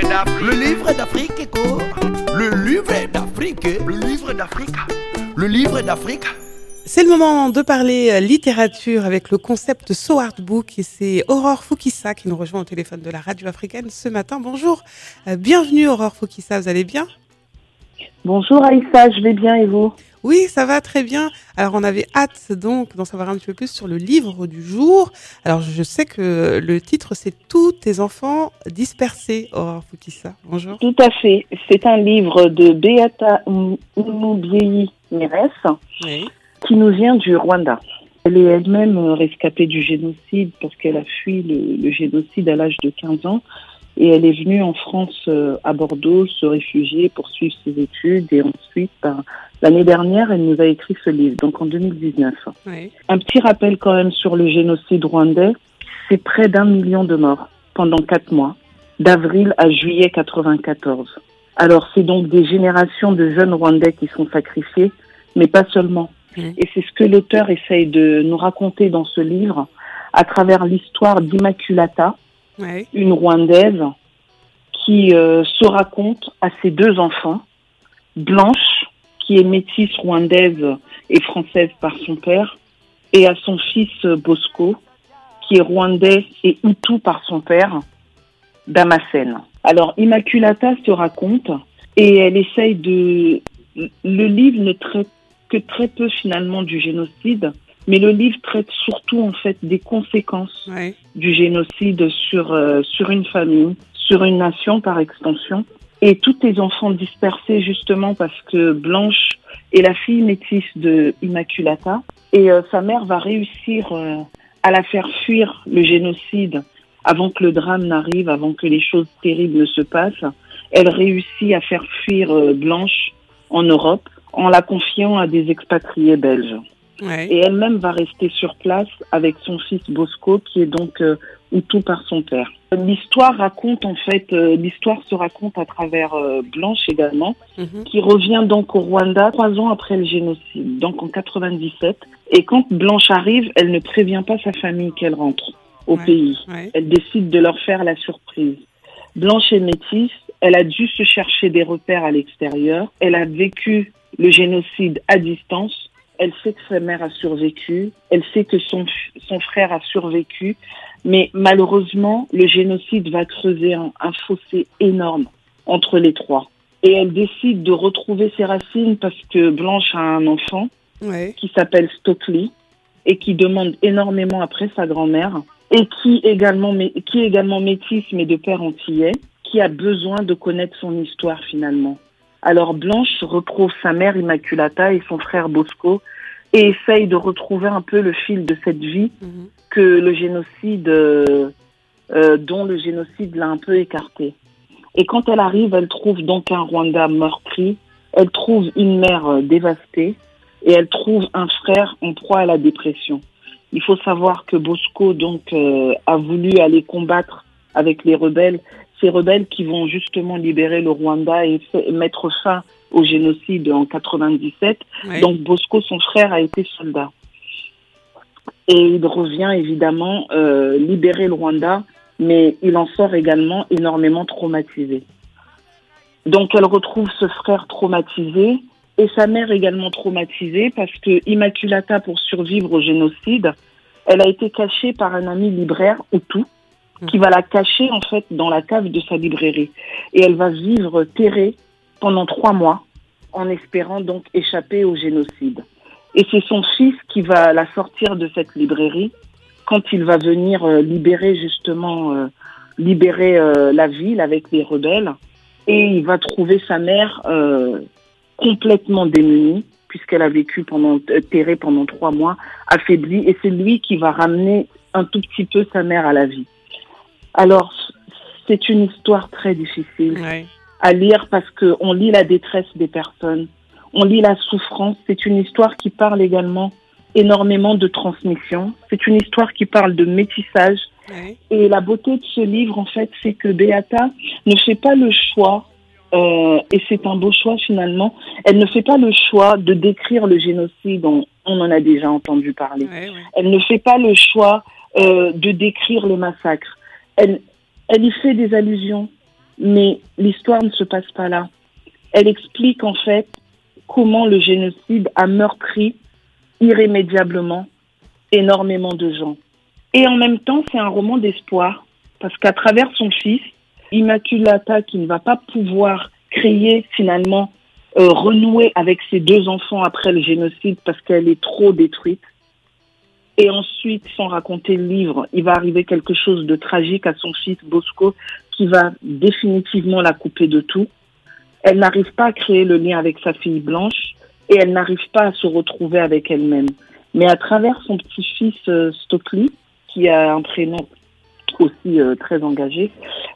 d'Afrique. Le livre d'Afrique, Éco. Le livre d'Afrique. Le livre d'Afrique. Le livre d'Afrique. C'est le moment de parler littérature avec le concept So Art Book et c'est Aurore Foukissa qui nous rejoint au téléphone de la radio africaine ce matin. Bonjour, bienvenue Aurore Foukissa, vous allez bien ? Bonjour Aïssa, je vais bien et vous ? Oui, ça va très bien. Alors on avait hâte donc d'en savoir un petit peu plus sur le livre du jour. Alors je sais que le titre c'est Tous tes enfants dispersés, Aurore Foukissa. Bonjour. Tout à fait, c'est un livre de Beata Umubyeyi-Mérès. Oui. Qui nous vient du Rwanda. Elle est elle-même rescapée du génocide parce qu'elle a fui le génocide à l'âge de 15 ans et elle est venue en France à Bordeaux se réfugier, poursuivre ses études et ensuite, l'année dernière, elle nous a écrit ce livre, donc en 2019. Oui. Un petit rappel quand même sur le génocide rwandais, c'est près d'1 million de morts pendant 4 mois, d'avril à juillet 94. Alors c'est donc des générations de jeunes Rwandais qui sont sacrifiés, mais pas seulement. Et c'est ce que l'auteur essaye de nous raconter dans ce livre à travers l'histoire d'Immaculata, Oui. une Rwandaise qui se raconte à ses 2 enfants, Blanche, qui est métisse rwandaise et française par son père, et à son fils Bosco, qui est rwandais et hutu par son père, Damascène. Alors Immaculata se raconte et elle essaye de... Le livre ne traite que très peu finalement du génocide, mais le livre traite surtout en fait des conséquences du génocide sur une famille, sur une nation par extension. Et tous les enfants dispersés justement parce que Blanche est la fille métisse de Immaculata et sa mère va réussir à la faire fuir le génocide avant que le drame n'arrive, avant que les choses terribles ne se passent. Elle réussit à faire fuir Blanche en Europe en la confiant à des expatriés belges. Ouais. Et elle-même va rester sur place avec son fils Bosco, qui est donc hutu par son père. L'histoire se raconte à travers Blanche également, qui revient donc au Rwanda 3 ans après le génocide, donc en 97. Et quand Blanche arrive, elle ne prévient pas sa famille qu'elle rentre au pays. Ouais. Elle décide de leur faire la surprise. Blanche est métisse, elle a dû se chercher des repères à l'extérieur, elle a vécu le génocide à distance, elle sait que sa mère a survécu, elle sait que son frère a survécu, mais malheureusement, le génocide va creuser un fossé énorme entre les 3. Et elle décide de retrouver ses racines parce que Blanche a un enfant qui s'appelle Stockley et qui demande énormément après sa grand-mère et qui est également métisse mais de père antillais, qui a besoin de connaître son histoire finalement. Alors Blanche retrouve sa mère Immaculata et son frère Bosco et essaye de retrouver un peu le fil de cette vie que le génocide, dont le génocide l'a un peu écarté. Et quand elle arrive, elle trouve donc un Rwanda meurtri, elle trouve une mère dévastée et elle trouve un frère en proie à la dépression. Il faut savoir que Bosco donc a voulu aller combattre avec les rebelles. Ces rebelles qui vont justement libérer le Rwanda et mettre fin au génocide en 97. Oui. Donc Bosco, son frère, a été soldat. Et il revient évidemment libérer le Rwanda, mais il en sort également énormément traumatisé. Donc elle retrouve ce frère traumatisé et sa mère également traumatisée parce que Immaculata, pour survivre au génocide, elle a été cachée par un ami libraire hutu, qui va la cacher en fait dans la cave de sa librairie. Et elle va vivre terrée pendant 3 mois en espérant donc échapper au génocide. Et c'est son fils qui va la sortir de cette librairie quand il va venir libérer la ville avec les rebelles. Et il va trouver sa mère complètement démunie puisqu'elle a vécu terrée pendant 3 mois, affaiblie. Et c'est lui qui va ramener un tout petit peu sa mère à la vie. Alors, c'est une histoire très difficile à lire parce qu'on lit la détresse des personnes, on lit la souffrance. C'est une histoire qui parle également énormément de transmission. C'est une histoire qui parle de métissage. Et la beauté de ce livre, en fait, c'est que Beata ne fait pas le choix, et c'est un beau choix finalement, elle ne fait pas le choix de décrire le génocide, on en a déjà entendu parler. Elle ne fait pas le choix de décrire les massacres. Elle y fait des allusions, Mais l'histoire ne se passe pas là. Elle explique en fait comment le génocide a meurtri irrémédiablement énormément de gens. Et en même temps, c'est un roman d'espoir, parce qu'à travers son fils, Immaculata, qui ne va pas pouvoir créer finalement, renouer avec ses 2 enfants après le génocide parce qu'elle est trop détruite. Et ensuite, sans raconter le livre, il va arriver quelque chose de tragique à son fils Bosco qui va définitivement la couper de tout. Elle n'arrive pas à créer le lien avec sa fille Blanche et elle n'arrive pas à se retrouver avec elle-même. Mais à travers son petit-fils Stockley, qui a un prénom aussi très engagé,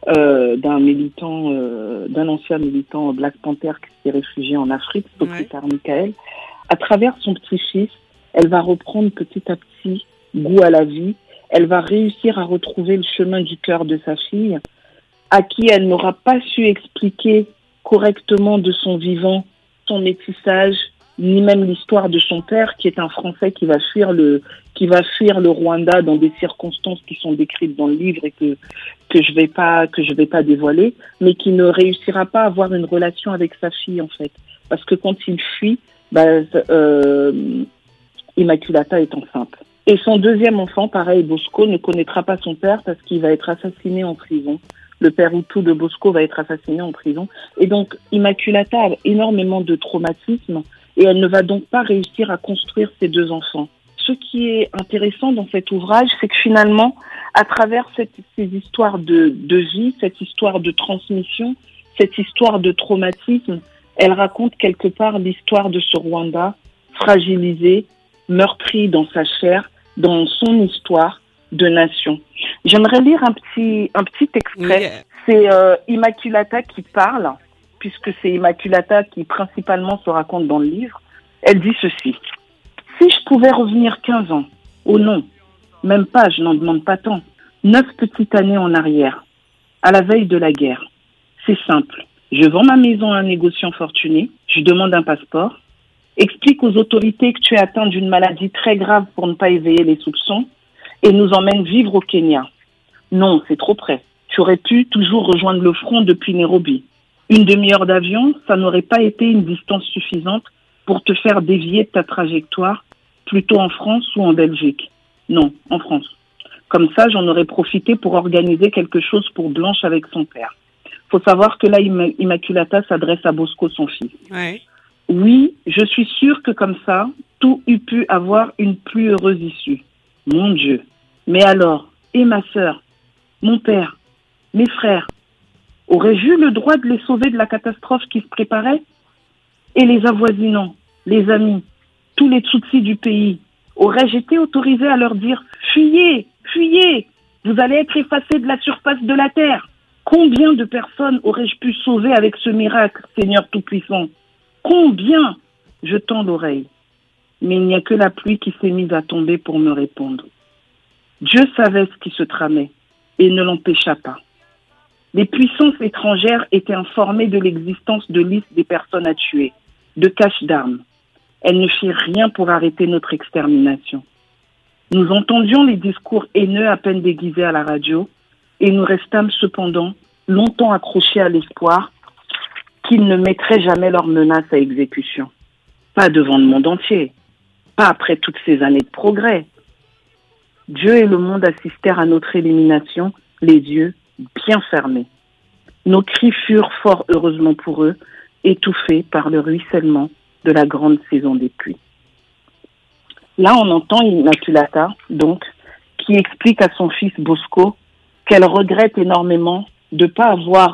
d'un ancien militant Black Panther qui s'est réfugié en Afrique, Stockley Michael, à travers son petit-fils, elle va reprendre petit à petit goût à la vie. Elle va réussir à retrouver le chemin du cœur de sa fille, à qui elle n'aura pas su expliquer correctement de son vivant, son métissage, ni même l'histoire de son père, qui est un Français qui va fuir le Rwanda dans des circonstances qui sont décrites dans le livre et que je vais pas dévoiler, mais qui ne réussira pas à avoir une relation avec sa fille en fait, parce que quand il fuit, Immaculata est enceinte. Et son deuxième enfant, pareil, Bosco, ne connaîtra pas son père parce qu'il va être assassiné en prison. Le père Hutu de Bosco va être assassiné en prison. Et donc, Immaculata a énormément de traumatisme et elle ne va donc pas réussir à construire ses 2 enfants. Ce qui est intéressant dans cet ouvrage, c'est que finalement, à travers ces histoires de vie, cette histoire de transmission, cette histoire de traumatisme, elle raconte quelque part l'histoire de ce Rwanda fragilisé, meurtri dans sa chair, dans son histoire de nation. J'aimerais lire un petit extrait. Yeah. C'est Immaculata qui parle, puisque c'est Immaculata qui principalement se raconte dans le livre. Elle dit ceci. Si je pouvais revenir 15 ans, oh non, même pas, je n'en demande pas tant, 9 petites années en arrière, à la veille de la guerre. C'est simple. Je vends ma maison à un négociant fortuné, je demande un passeport, explique aux autorités que tu es atteint d'une maladie très grave pour ne pas éveiller les soupçons et nous emmène vivre au Kenya. Non, c'est trop près. Tu aurais pu toujours rejoindre le front depuis Nairobi. Une demi-heure d'avion, ça n'aurait pas été une distance suffisante pour te faire dévier de ta trajectoire, plutôt en France ou en Belgique. Non, en France. Comme ça, j'en aurais profité pour organiser quelque chose pour Blanche avec son père. Faut savoir que là, Immaculata s'adresse à Bosco, son fils. Ouais. Oui, je suis sûre que comme ça, tout eût pu avoir une plus heureuse issue. Mon Dieu. Mais alors, et ma sœur, mon père, mes frères, aurais-je eu le droit de les sauver de la catastrophe qui se préparait? Et les avoisinants, les amis, tous les Tutsis du pays, aurais-je été autorisée à leur dire « Fuyez, fuyez, vous allez être effacés de la surface de la terre ». Combien de personnes aurais-je pu sauver avec ce miracle, Seigneur Tout-Puissant? Combien? Je tends l'oreille. Mais il n'y a que la pluie qui s'est mise à tomber pour me répondre. Dieu savait ce qui se tramait et ne l'empêcha pas. Les puissances étrangères étaient informées de l'existence de listes des personnes à tuer, de caches d'armes. Elles ne firent rien pour arrêter notre extermination. Nous entendions les discours haineux à peine déguisés à la radio et nous restâmes cependant longtemps accrochés à l'espoir qu'ils ne mettraient jamais leurs menaces à exécution. Pas devant le monde entier, pas après toutes ces années de progrès. Dieu et le monde assistèrent à notre élimination, les yeux bien fermés. Nos cris furent, fort heureusement pour eux, étouffés par le ruissellement de la grande saison des pluies. Là, on entend Immaculata, donc, qui explique à son fils Bosco qu'elle regrette énormément de pas avoir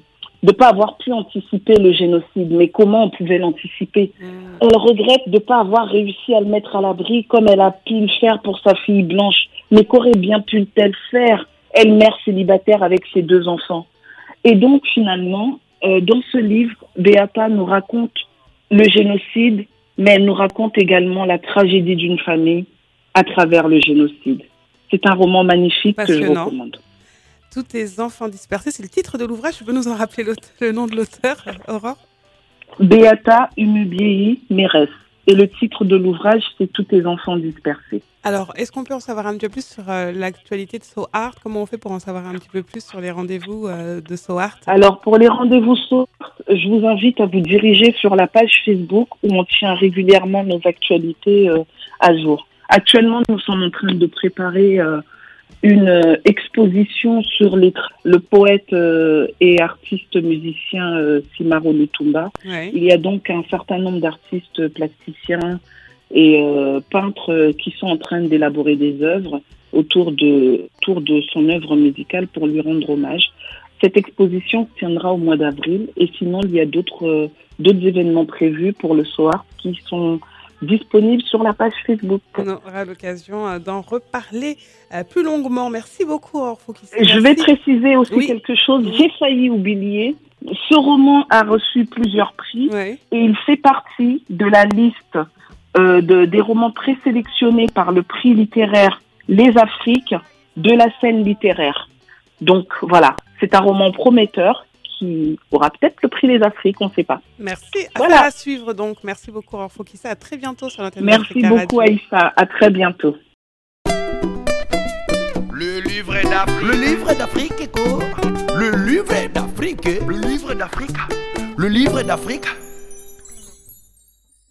pu anticiper le génocide. Mais comment on pouvait l'anticiper? Elle regrette de pas avoir réussi à le mettre à l'abri comme elle a pu le faire pour sa fille Blanche. Mais qu'aurait bien pu-t-elle faire, elle, mère célibataire avec ses 2 enfants? Et donc, finalement, dans ce livre, Beata nous raconte le génocide, mais elle nous raconte également la tragédie d'une famille à travers le génocide. C'est un roman magnifique que je recommande. Tous tes enfants dispersés, c'est le titre de l'ouvrage. Tu peux nous en rappeler le nom de l'auteur, Aurore? Beata Umubiei Merès. Et le titre de l'ouvrage, c'est Tous tes enfants dispersés. Alors, est-ce qu'on peut en savoir un petit peu plus sur l'actualité de So Art? Comment on fait pour en savoir un petit peu plus sur les rendez-vous de So Art? Alors, pour les rendez-vous So Art, je vous invite à vous diriger sur la page Facebook où on tient régulièrement nos actualités à jour. Actuellement, nous sommes en train de préparer une exposition sur le poète et artiste musicien Simaro Lutumba. Ouais. Il y a donc un certain nombre d'artistes plasticiens et peintres qui sont en train d'élaborer des œuvres autour de son œuvre musicale pour lui rendre hommage. Cette exposition se tiendra au mois d'avril et sinon il y a d'autres événements prévus pour le So Art qui sont disponibles sur la page Facebook. On aura l'occasion d'en reparler plus longuement. Merci beaucoup, Orphokissa. Je vais préciser aussi quelque chose. J'ai failli oublier. Ce roman a reçu plusieurs prix et il fait partie de la liste des romans présélectionnés par le prix littéraire Les Afriques de la scène littéraire. Donc voilà, c'est un roman prometteur qui aura peut-être le prix Les Afriques, on ne sait pas. Merci. Voilà. À suivre donc. Merci beaucoup, Orphokissa. À très bientôt sur l'antenne. Merci beaucoup, Aïssa. À très bientôt. Le livre d'Afrique. Le livre d'Afrique, écho. Le livre d'Afrique. Le livre d'Afrique. Le livre d'Afrique.